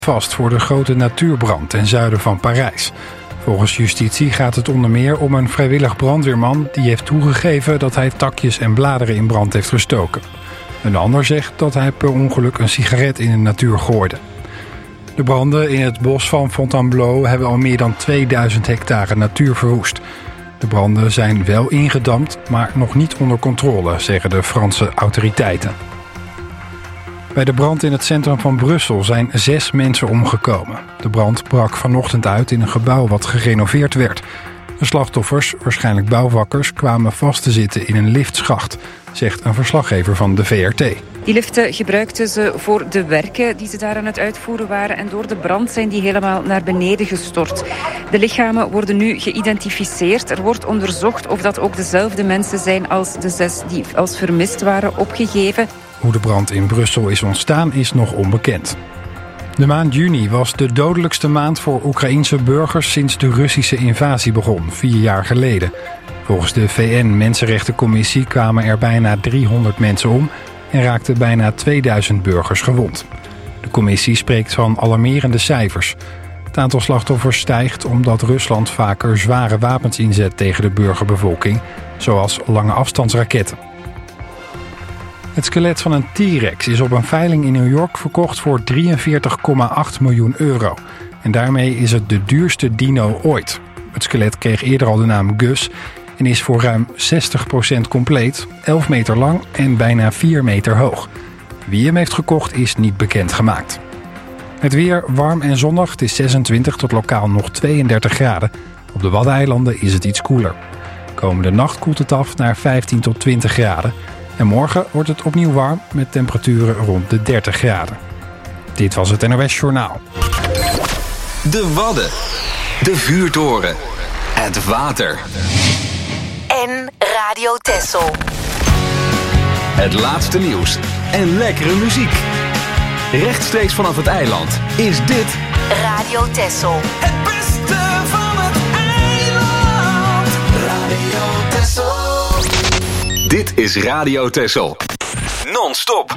vast voor de grote natuurbrand ten zuiden van Parijs. Volgens justitie gaat het onder meer om een vrijwillig brandweerman die heeft toegegeven dat hij takjes en bladeren in brand heeft gestoken. Een ander zegt dat hij per ongeluk een sigaret in de natuur gooide. De branden in het bos van Fontainebleau hebben al meer dan 2000 hectare natuur verwoest. De branden zijn wel ingedamd, maar nog niet onder controle, zeggen de Franse autoriteiten. Bij de brand in het centrum van Brussel zijn 6 mensen omgekomen. De brand brak vanochtend uit in een gebouw wat gerenoveerd werd. De slachtoffers, waarschijnlijk bouwvakkers, kwamen vast te zitten in een liftschacht, zegt een verslaggever van de VRT. Die liften gebruikten ze voor de werken die ze daar aan het uitvoeren waren en door de brand zijn die helemaal naar beneden gestort. De lichamen worden nu geïdentificeerd. Er wordt onderzocht of dat ook dezelfde mensen zijn als de 6 die als vermist waren opgegeven. Hoe de brand in Brussel is ontstaan is nog onbekend. De maand juni was de dodelijkste maand voor Oekraïense burgers sinds de Russische invasie begon, 4 jaar geleden. Volgens de VN-Mensenrechtencommissie kwamen er bijna 300 mensen om en raakten bijna 2000 burgers gewond. De commissie spreekt van alarmerende cijfers. Het aantal slachtoffers stijgt omdat Rusland vaker zware wapens inzet tegen de burgerbevolking, zoals lange afstandsraketten. Het skelet van een T-Rex is op een veiling in New York verkocht voor 43,8 miljoen euro. En daarmee is het de duurste dino ooit. Het skelet kreeg eerder al de naam Gus en is voor ruim 60% compleet, 11 meter lang en bijna 4 meter hoog. Wie hem heeft gekocht is niet bekendgemaakt. Het weer warm en zonnig, het is 26 tot lokaal nog 32 graden. Op de Waddeneilanden is het iets koeler. Komende nacht koelt het af naar 15 tot 20 graden. En morgen wordt het opnieuw warm met temperaturen rond de 30 graden. Dit was het NOS Journaal. De Wadden. De vuurtoren. Het water. En Radio Texel. Het laatste nieuws en lekkere muziek. Rechtstreeks vanaf het eiland is dit Radio Texel. Het beste van het eiland. Radio Texel. Dit is Radio Texel. Non-stop.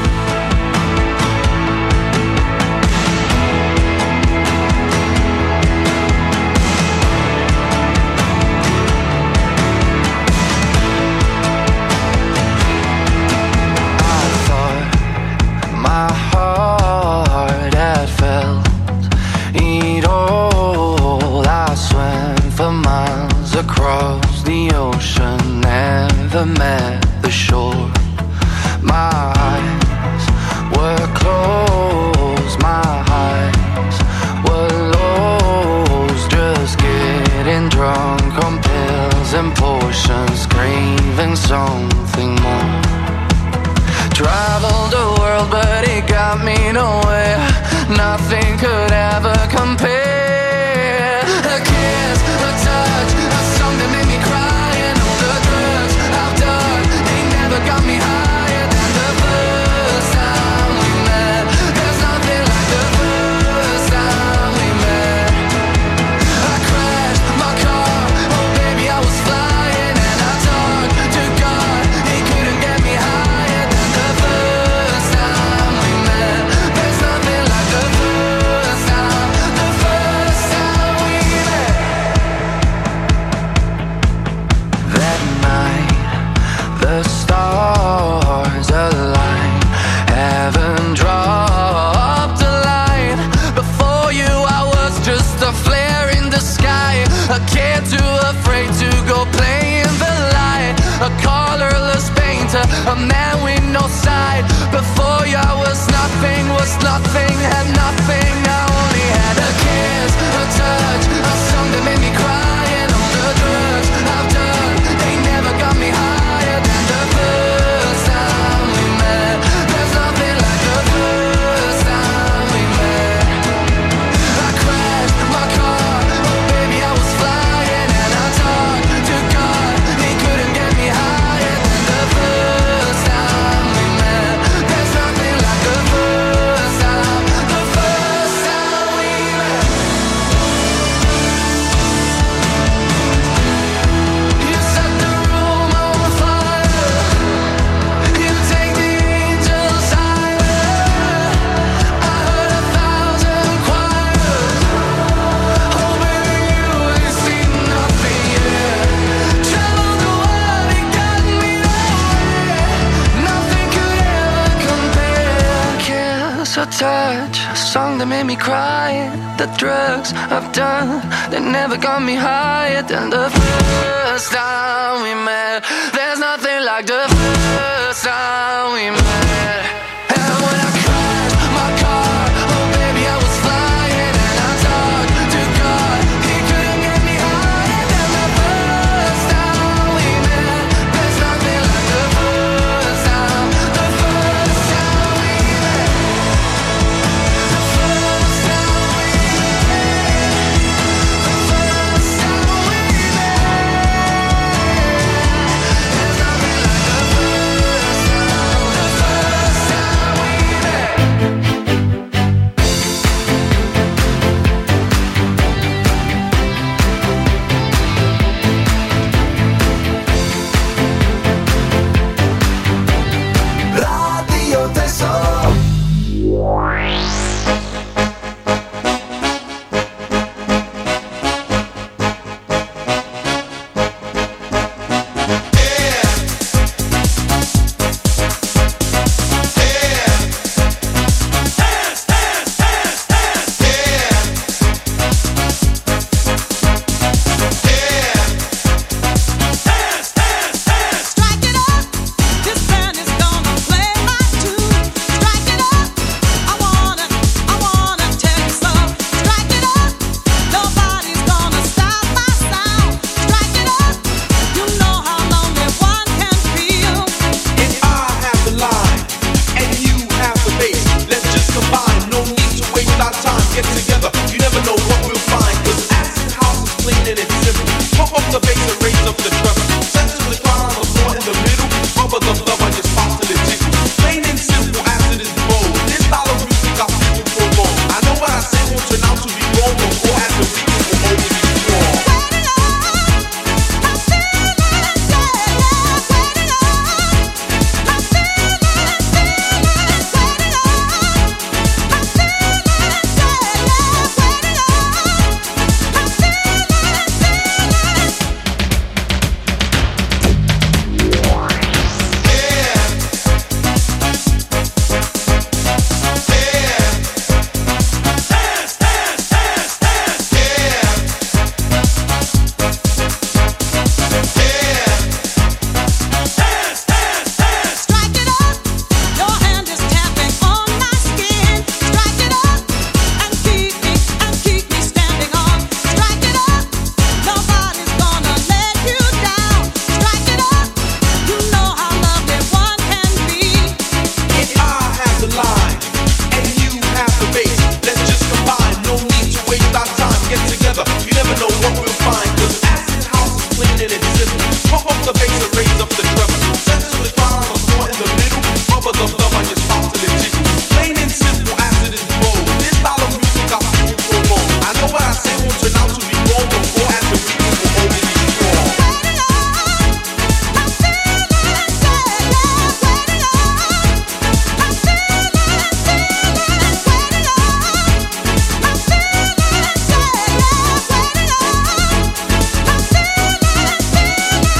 Across the ocean, never met the shore. My eyes were closed, my eyes were lost. Just getting drunk on pills and potions, craving something more. Traveled the world, but it got me nowhere. Nothing could ever compare. A kiss, a touch, a song that made me cry, and all the drugs I've done, they never got me higher than the first time we met. There's nothing like the first time we met. I crashed my car, oh baby I was flying, and I talked to God, he couldn't get me higher than the first time we met. There's nothing like the first time we met. That night, the stars aligned, heaven dropped a line. Before you I was just a flare in the sky, a kid too afraid to go play in the light, a colorless painter, a man with no side. Before you I was nothing, had nothing. I only had a kiss, a touch, a song that made me cry, and all the drugs I've done, they never got me higher than the first time we met. There's nothing like the first time we met. I crashed my car, oh baby I was flying, and I talked to God, he couldn't get me higher than the first time we met. There's nothing like the first time we met. touch, a song that made me cry. The drugs I've done, they never got me higher than the first time we met. There's nothing like the first time we met. And when I crashed my car, oh baby I was flying. And I talked to God, he couldn't get me higher than the first time we met. There's nothing like the first time we met. The first time we met. The first time we met. There's nothing like the first time we met. Radio Tesoro. Strike it up, this band is gonna play my tune. Strike it up, I wanna take it slow. Strike it up, nobody's gonna stop my sound. Strike it up, you know how lonely one can feel. If I have the line and you have the bass, let's just combine. No need to waste our time. Get together, you never know what we'll find. 'Cause acid house is clean and it's simple. Pump up the bass and raise up the treble. Set to the ground on the floor in the middle. Rubber the love on your spot till it tickles. Plain and simple, acid is bold. This style of music got people for more. I know what I say won't turn out to be wrong, but more as the beat will always be strong. Wait it up, I'm feeling it, yeah, yeah. Wait it up, I'm feeling it, wait it up, I'm feeling it, yeah, yeah. Wait it up, I'm feeling it. Strike it up, your hand is tapping on my skin. Strike it up and keep me standing on. Strike it up, nobody's gonna let you down. Strike it up, you know how lovely one can be. If I have the line and you have the bass, let's just combine. No need to waste our time. Get together, you never know what we'll find. 'Cause acid house is clean and it's simple. Pump up the bass and raise up the treble. Set to the ground on the floor in the middle. Rubber the love on your spot till it tickles. Plain and simple, acid is bold. This style of music got people for more. I know what I say won't turn out to be wrong, but more as the beat will always be strong. Wait it up, I'm feeling it, yeah, yeah. Wait it up, I'm feeling it, wait it up, I'm feeling it, yeah, yeah. Wait it up, I'm feeling it, wait it up, I'm feeling it, yeah, yeah.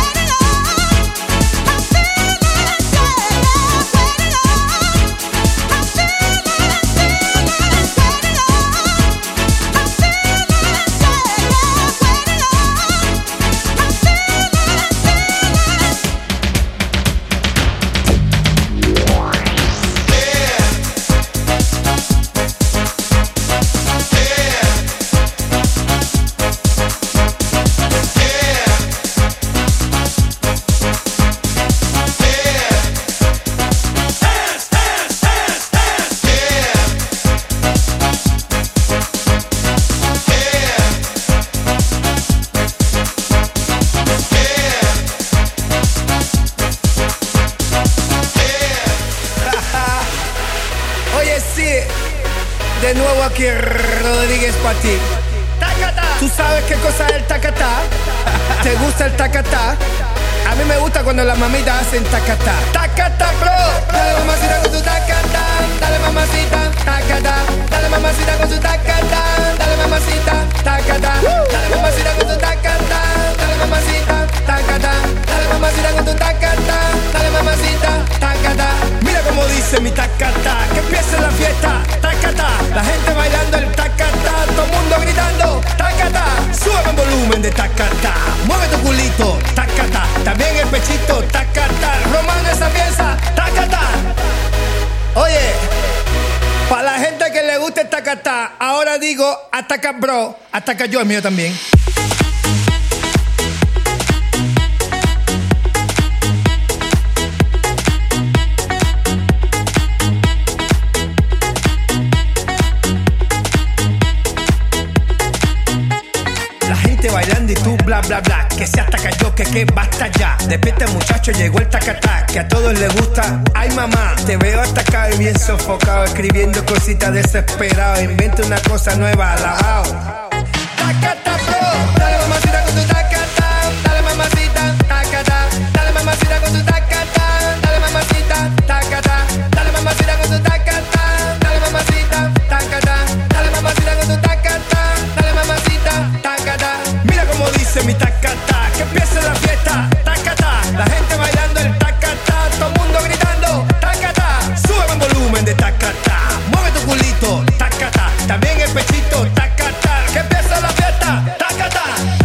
De nuevo aquí Rodríguez para ti. ¿Tú sabes qué cosa es el tacatá? ¿Te gusta el tacatá? A mí me gusta cuando las mamitas hacen tacatá. Tacatá, bro. Dale mamacita con tu tacatá. Dale mamacita, tacatá. Dale mamacita con tu tacatá. Dale mamacita, tacatá. Dale mamacita con tu tacatá. Dale mamacita, tacatá. Dale mamacita con tu tacatá. Dale mamacita, tacatá. Mira cómo dice mi tacatá. Que empiece la fiesta. el tacatá. Ahora digo ataca bro. Ataca yo, el mío también. Bailando y tú bla bla bla, que se ataca yo, que basta ya. Despierta muchacho, llegó el tacatá, que a todos les gusta. Ay mamá, te veo atacado y bien sofocado, escribiendo cositas desesperado. Inventa una cosa nueva, alabao. Tacatá bro, dale mamacita con tu tacatá, dale mamacita, tacatá, dale mamacita con tu tacatá, dale mamacita, tacatá, dale mamacita con tu tacatá, dale mamacita, tacatá, dale mamacita con tu tacatá, dale mamacita, tacatá. Mira como dice mi tacatá, que empiece la fiesta, tacatá, la gente bailando el tacatá, todo el mundo gritando, tacatá, sube el volumen de tacatá, mueve tu culito, tacatá, también el pechito, tacatá, que empiece la fiesta, tacatá.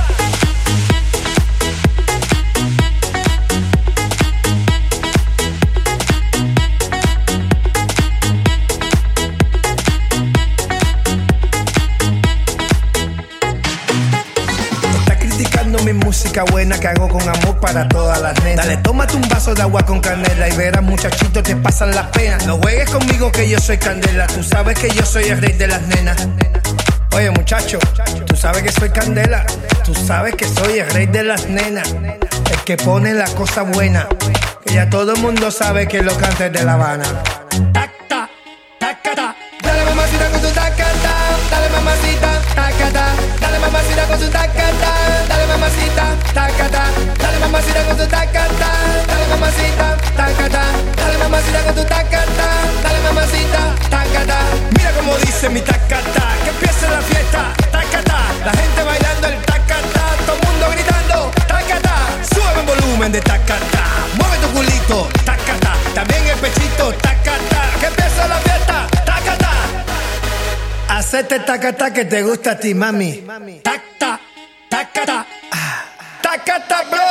Mi música buena que hago con amor para todas las nenas. Dale, tómate un vaso de agua con canela y verás muchachito te pasan las penas. No juegues conmigo que yo soy candela, tú sabes que yo soy el rey de las nenas. Oye muchacho, tú sabes que soy candela, tú sabes que soy el rey de las nenas, el que pone la cosa buena, que ya todo el mundo sabe que lo canta es de La Habana. Tacta, tacata, dale mamacita con tu tacata, dale mamacita, tacata, dale mamacita con tu tacata, dale mamacita, tacata, dale mamacita con tu tacata, dale mamacita, tacata, dale mamacita con tu tacata, dale mamacita, tacata. Mira como dice mi tacata, que empiece la fiesta, tacata, la gente bailando el tacata, todo el mundo gritando, tacata, sube el volumen de tacata, mueve tu culito, tacata, también el pechito, tacata, que empiece la fiesta, tacata. Hacete tacata que te gusta a ti, mami. Tacta, tacata, tacata, bro.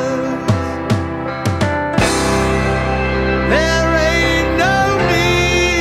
There ain't no need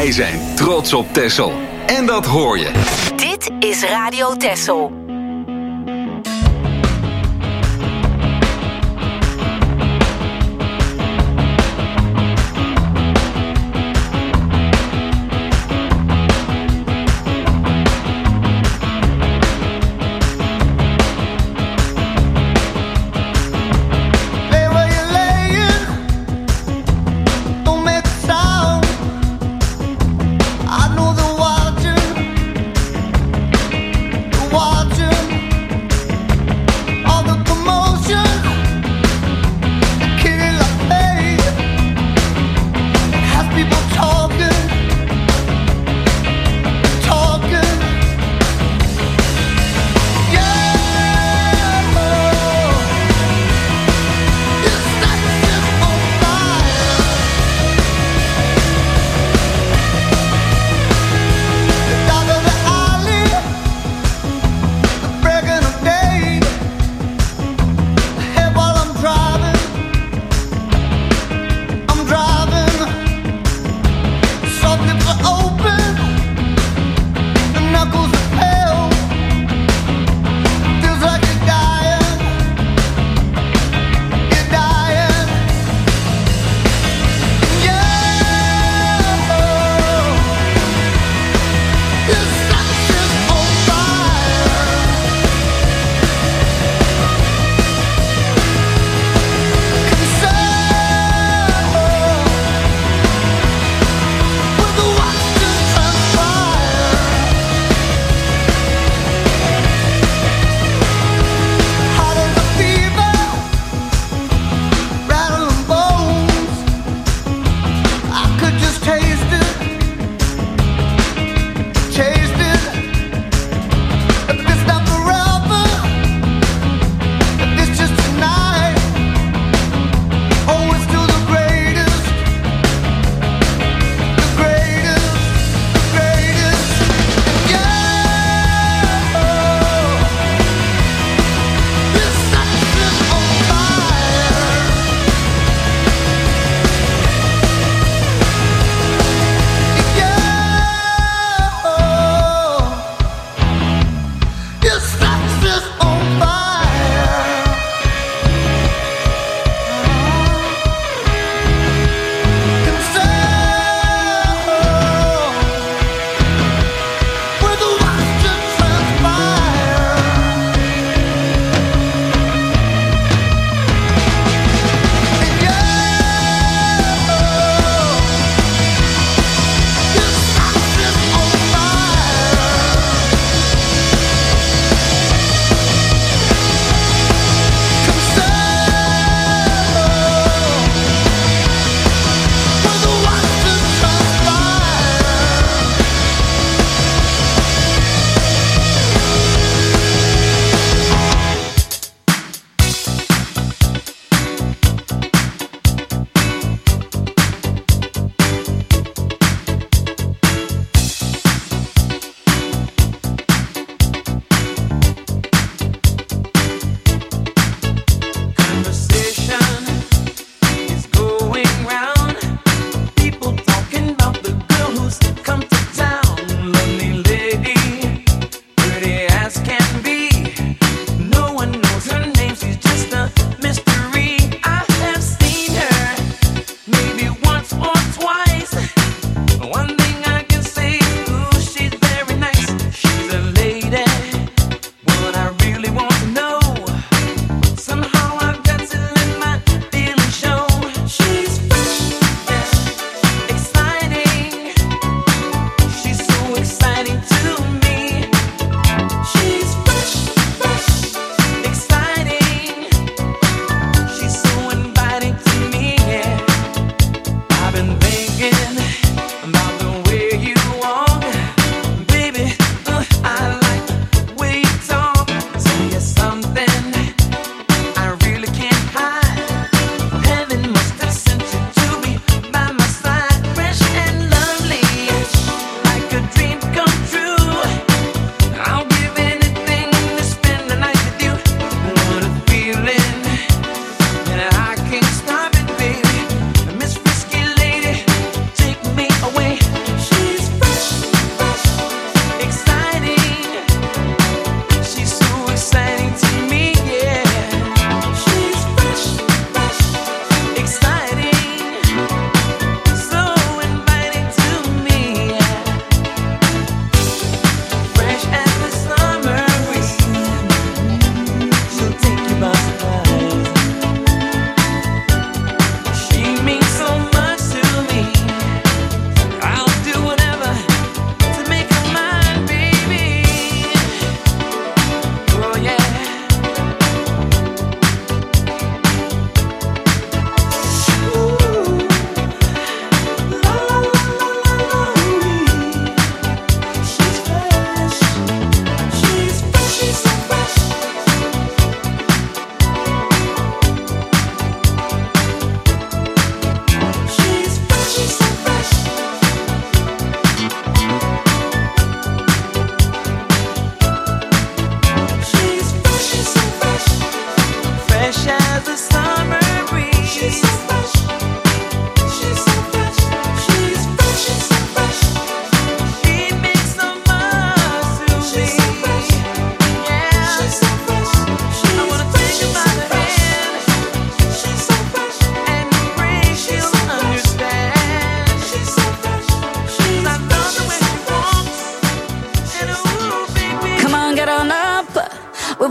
Wij zijn trots op Texel. En dat hoor je. Dit is Radio Texel. Watch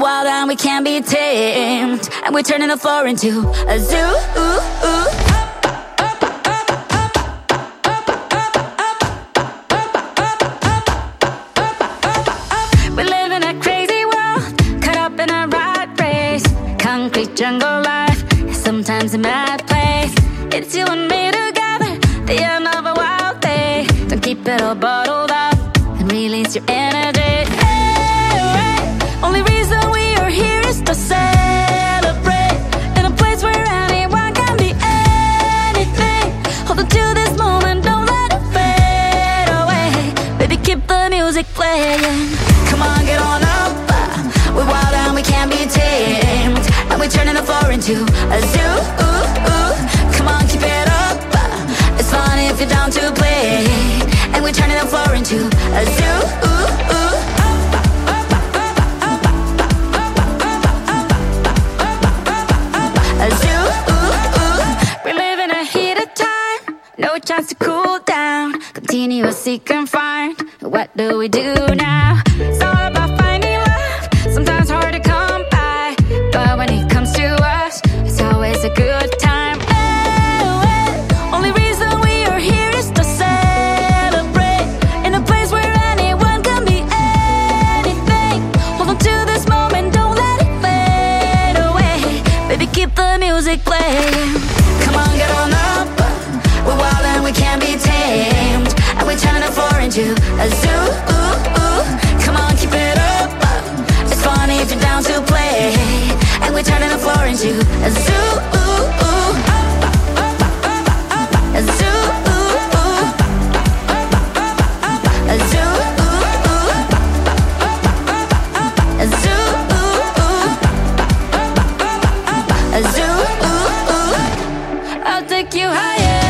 wild and we can't be tamed, and we're turning the floor into a zoo. We live in a crazy world, caught up in a rat race. Concrete jungle life is sometimes a mad place. It's you and me together, the end of a wild day. Don't keep it all bottled up and release your energy. Only reason we are here is to celebrate in a place where anyone can be anything. Hold on to this moment, don't let it fade away. Baby, keep the music playing. Come on, get on up. We're wild and we can't be tamed, and we're turning the floor into a zoo. Come on, keep it up. It's fun if you're down to play, and we're turning the floor into a zoo. No chance to cool down, continuously confined. What do we do now? It's all about finding love, sometimes hard to come by, but when it comes to us, it's always a good time. Only reason we are here is to celebrate in a place where anyone can be anything. Hold on to this moment, don't let it fade away. Baby, keep the music playing. Come on, get on up. We're wild and we can't be tamed, and we're turning the floor into a zoo. Come on, keep it up. It's funny if you're down to play, and we're turning the floor into a zoo. A zoo. A zoo. A zoo. A zoo. I'll take you higher.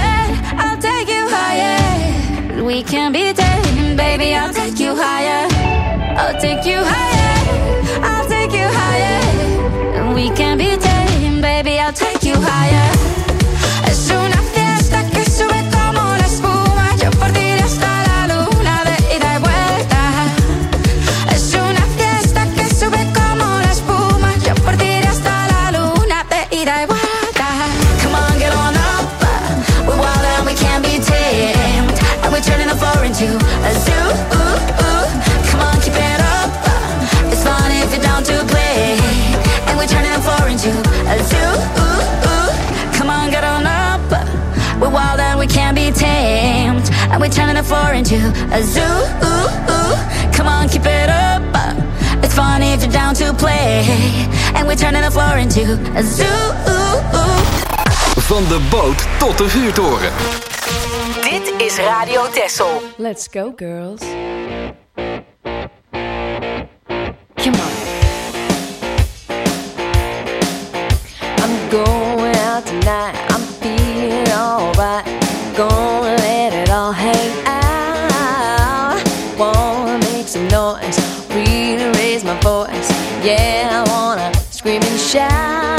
We can be tamed, baby, I'll take you higher. I'll take you higher. I'll take you higher. We can be tamed, baby, I'll take you higher. Es una fiesta que sube como la espuma. Yo por ti hasta la luna de ida y vuelta. Es una fiesta que sube como la espuma. Yo por ti hasta la luna de ida y vuelta. Come on, get on up. We're wild and we can't be tamed, and we're turning the floor into a zoo. Come on, keep it up. It's fun if you're down to play, and we're turning the floor into a zoo. Come on, get on up. We're wild and we can't be tamed, and we're turning the floor into a zoo. Come on, keep it up. It's fun if you're down to play, and we're turning the floor into a zoo. Van de boot tot de vuurtoren. Dit is Radio Texel. Let's go, girls. Come on. I'm going out tonight. I'm feeling alright. Gonna let it all hang out. Wanna make some noise, really raise my voice. Yeah, I wanna scream and shout.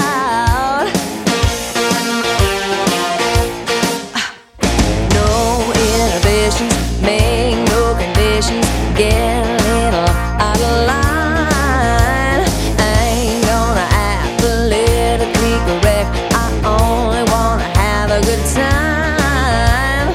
Make no conditions, get a little out of line. I ain't gonna act politically correct, I only wanna have a good time.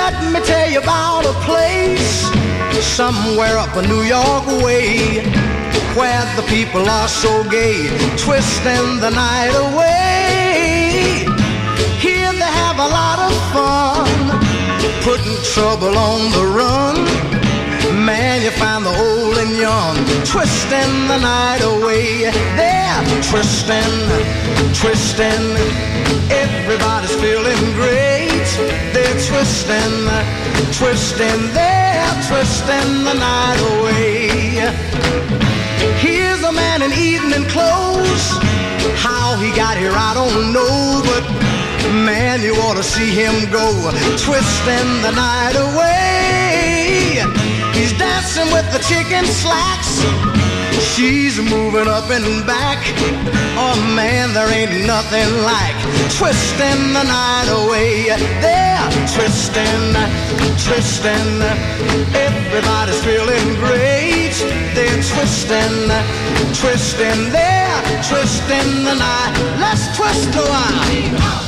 Let me tell you about a place somewhere up a New York way, where the people are so gay, twisting the night away. Here they have a lot of fun, putting trouble on the run. Man, you find the old and young, twisting the night away. They're twisting, twisting, everybody's feeling great. They're twisting, twisting, they're twisting the night away. Here's a man in evening clothes, how he got here I don't know, but man, you ought to see him go, twisting the night away. He's dancing with the chicken slacks, she's moving up and back. Oh man, there ain't nothing like twisting the night away. They're twisting, twisting, everybody's feeling great. They're twisting, twisting, they're twisting the night. Let's twist a while.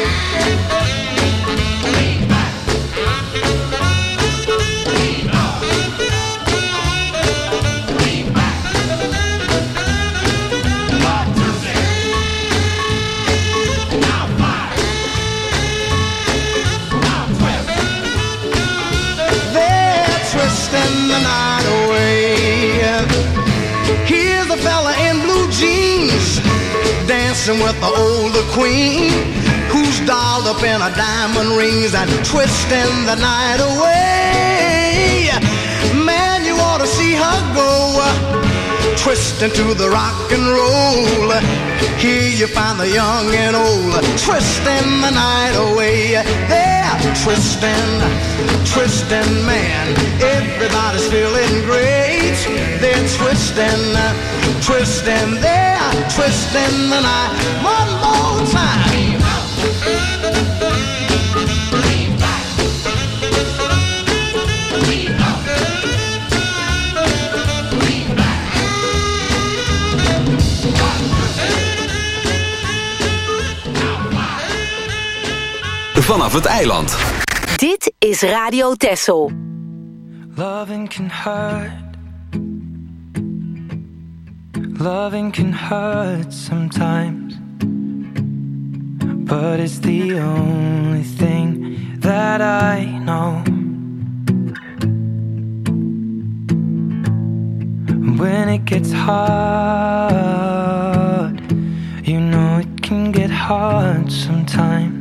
Twisting the night away. Here's a fella in blue jeans, dancing with the older queen, who's dolled up in her diamond rings and twisting the night away. Man, you ought to see her go, twisting to the rock and roll. Here you find the young and old, twisting the night away. They're twisting, twisting, man, everybody's feeling great. They're twisting, twisting, they're twisting the night. One more time. Vanaf het eiland. Dit is Radio Texel. Loving can hurt. Loving can hurt sometimes, but it's the only thing that I know. When it gets hard, you know it can get hard sometimes.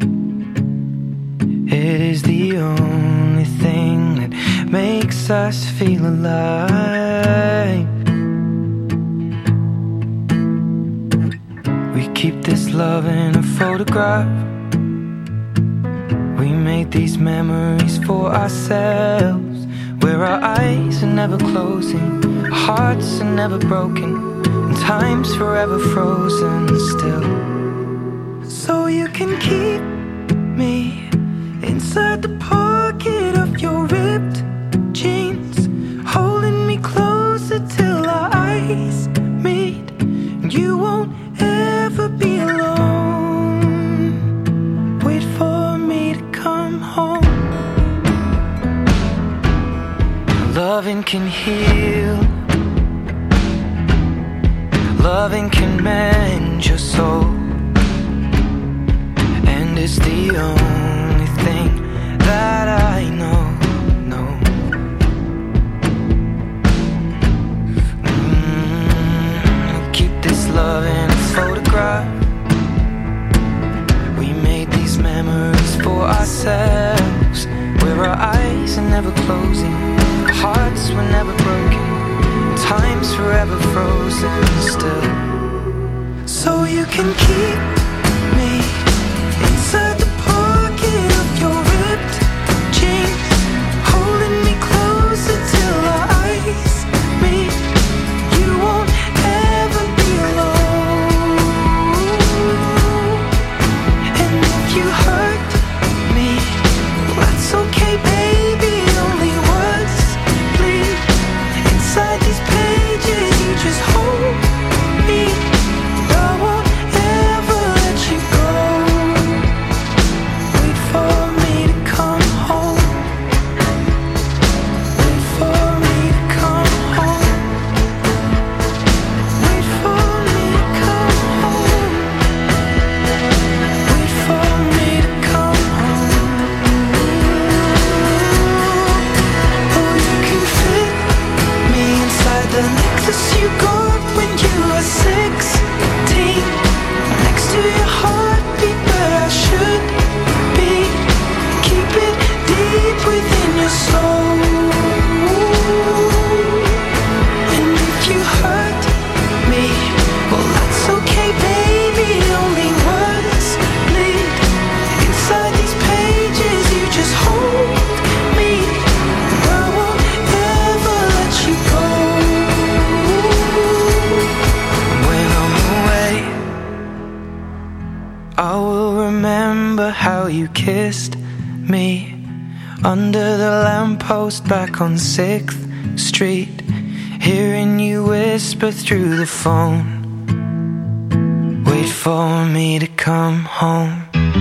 It is the only thing that makes us feel alive. We keep this love in a photograph. We made these memories for ourselves, where our eyes are never closing, our hearts are never broken, and time's forever frozen still. So you can keep me inside the pocket of your ripped jeans, holding me closer till our eyes meet. You won't ever be alone. Wait for me to come home. Loving can heal. Loving can mend your soul. And it's the only thing that I know. Keep this love in a photograph. We made these memories for ourselves, where our eyes are never closing, our hearts were never broken, time's forever frozen still. So you can keep me inside the pocket of your ripped jeans, holding me closer till our eyes meet. You won't ever be alone. And if you hurt me, that's okay, baby. Only words bleed inside these pages. You just hold me. I won't ever let kissed me under the lamppost back on 6th Street, hearing you whisper through the phone, wait for me to come home.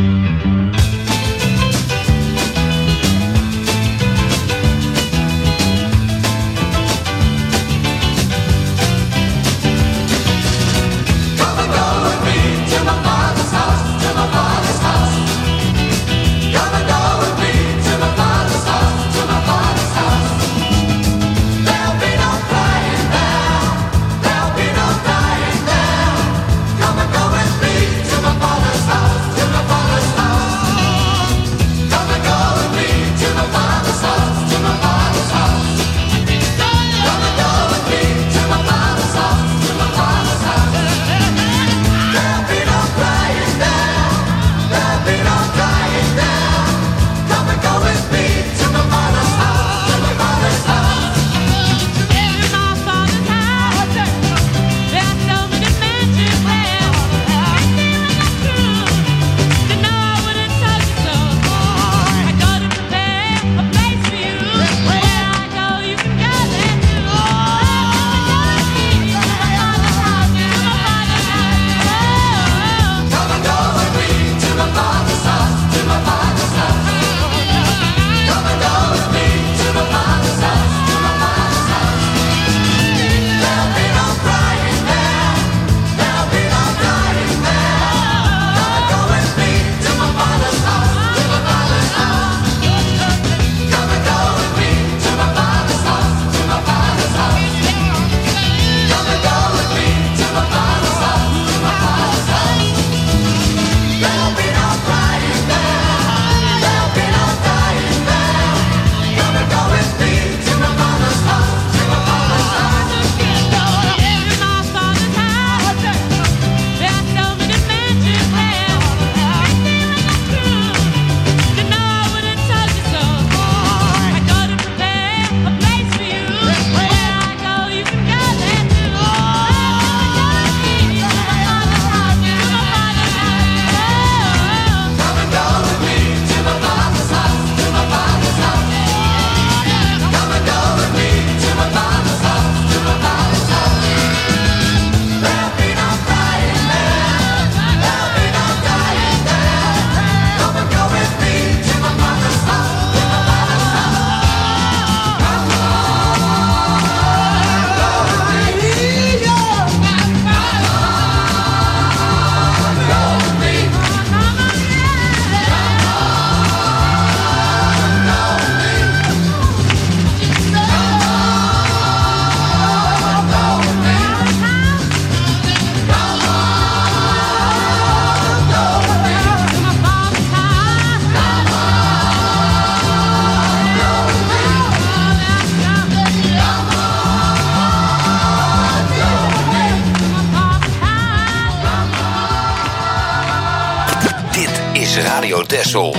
Radio Texel.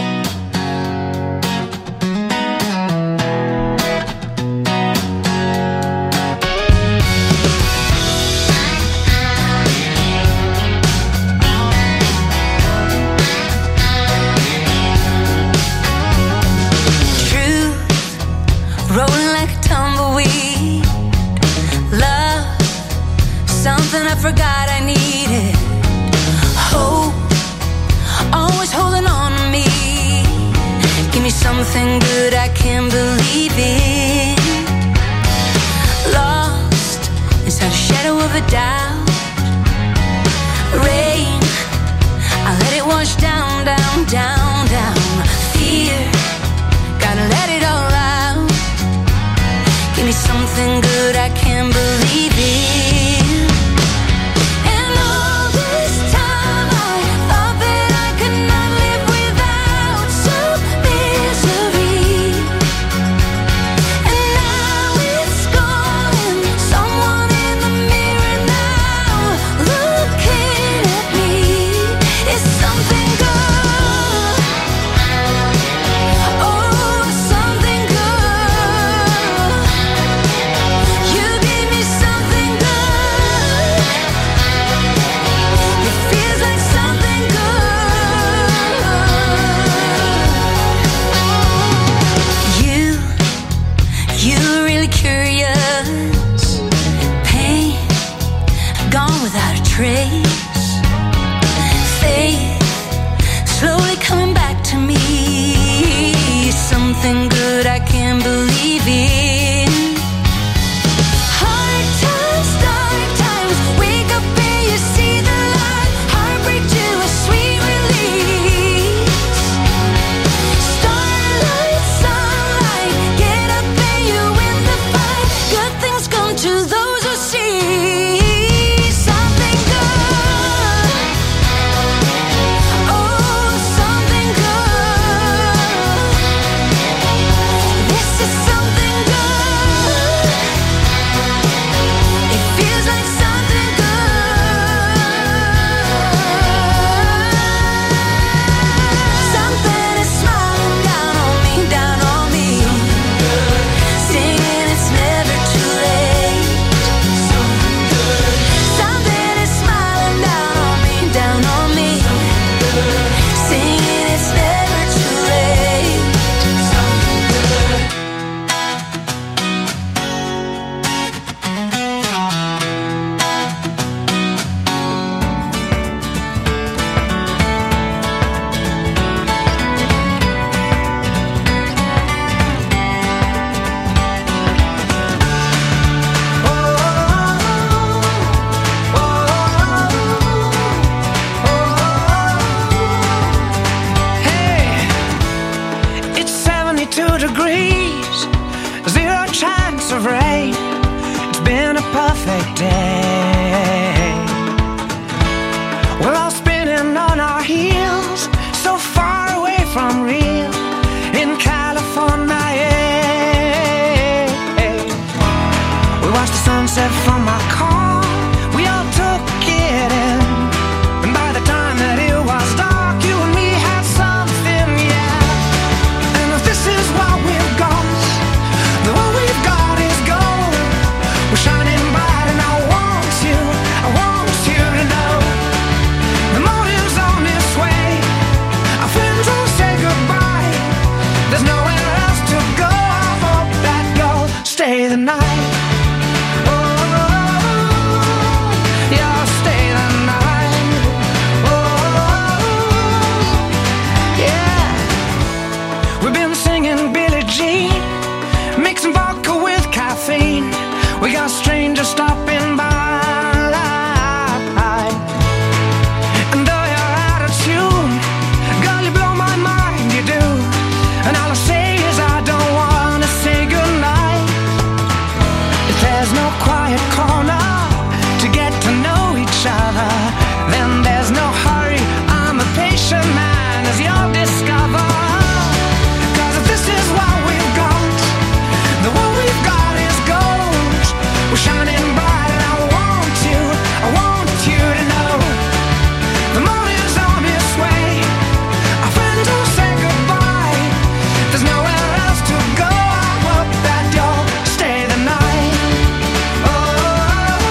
Something I forgot I needed. Hope, always holding on to me. Give me something good I can believe in. Lost inside a shadow of a doubt. Rain, I let it wash down, down, down, down. Fear, gotta let it all out. Give me something good I can believe in. what I can believe in. Hard times, dark times, wake up and you see the light. Heartbreak to a sweet release. Starlight, sunlight, get up and you win the fight. Good things come to those who see something good. Oh, something good. This is something good. It feels like something good. Something is smiling down on me, down on me. Singing it's never too late. Something is smiling down on me, down on me. Singing it's never too late. Hey, it's 72 degrees, zero chance of rain. It's been a perfect day. We're all spinning on our heels, so far away from real in California. We watched the sunset from our car, we all took it in. And by the time that it was dark, you and me had something, yeah. And if this is what we've got, then what we've got is gold. We're shining bright and I want you to know. The morning's on its way, our friends will say goodbye. There's nowhere else to go, I hope that you'll stay the night. Yeah, stay the night. Yeah. We've been singing Billie Jean, mixing vodka with caffeine. We got strangers stopping by. And though you're out of tune, girl, you blow my mind, you do. And all I say is I don't wanna say goodnight. If there's no quiet corner to get to know each other, then there's no hurry. I'm a patient man, as you'll discover. 'Cause if this is what we've got, then what we've got is gold. We're shining bright and I want you to know. The morning's on its way, our friends will say goodbye. There's nowhere else to go, I hope that you'll stay the night. Oh,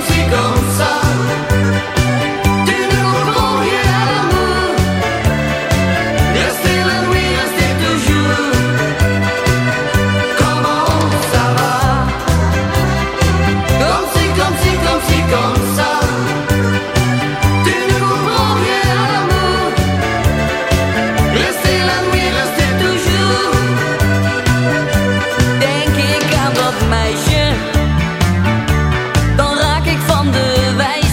ci, comme ça. Tu ne comprends rien à l'amour. Rester la nuit, rester toujours. Comment ça va? Comme si, comme si, comme si, comme ça. Tu ne comprends rien à l'amour. Rester la nuit, rester toujours. Denk ik aan dat meisje, dan raak ik van de wijn.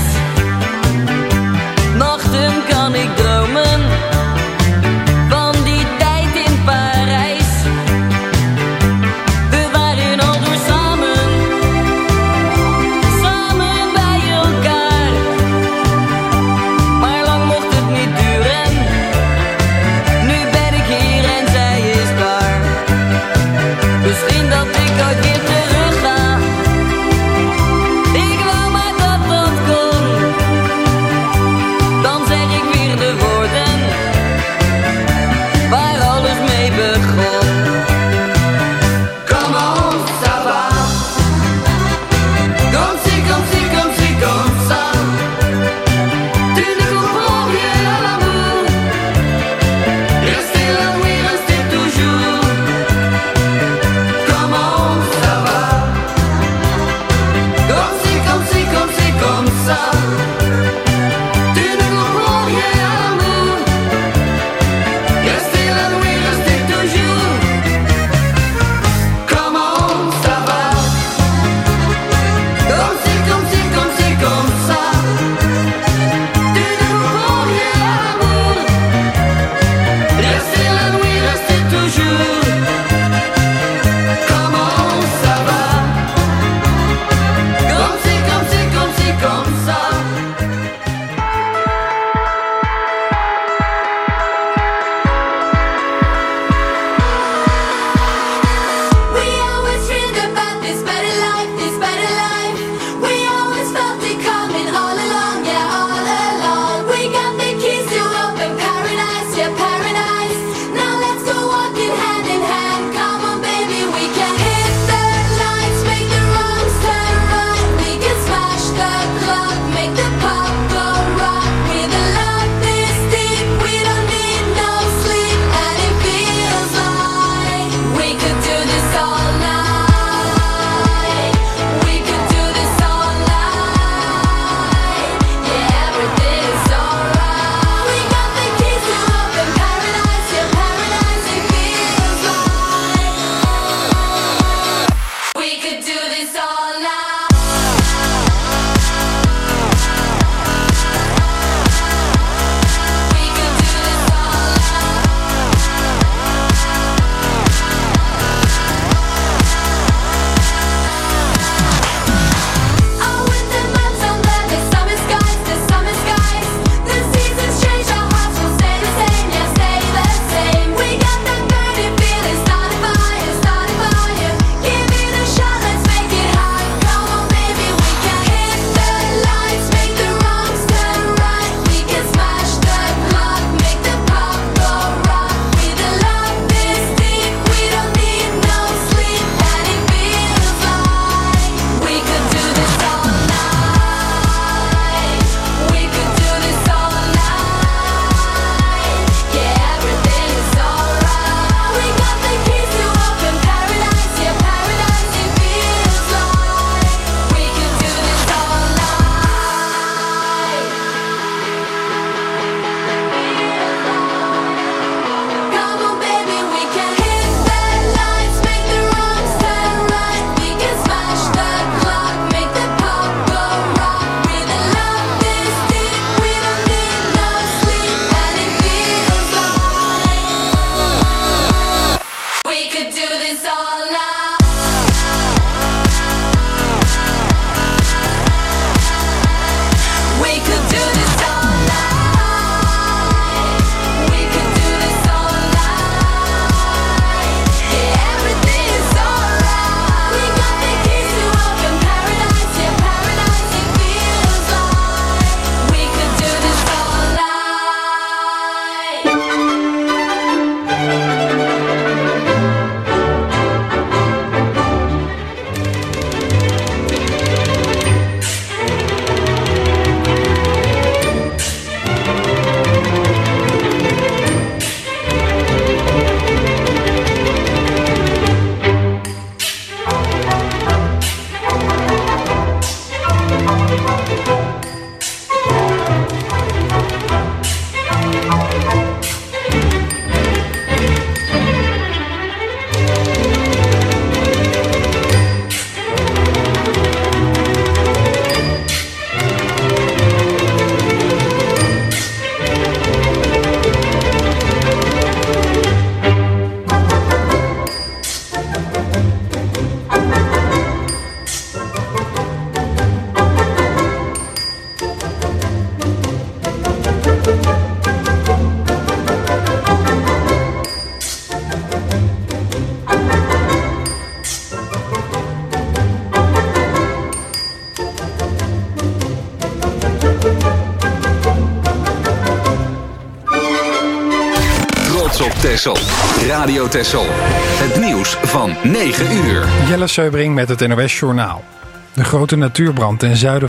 Texel. Radio Texel. Het nieuws van 9 uur. Jelle Seubring met het NOS Journaal. De grote natuurbrand ten zuiden